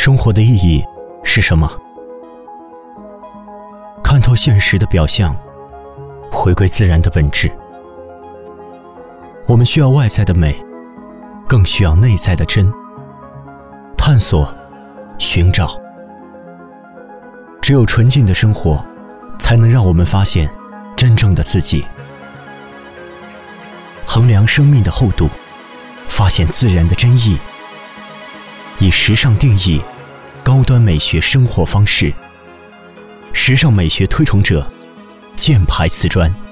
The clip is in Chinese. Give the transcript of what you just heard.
生活的意义是什么？看透现实的表象，回归自然的本质。我们需要外在的美，更需要内在的真。探索，寻找。只有纯净的生活，才能让我们发现真正的自己。衡量生命的厚度，发现自然的真意。以时尚定义高端美学生活方式。时尚美学推崇者，箭牌瓷砖。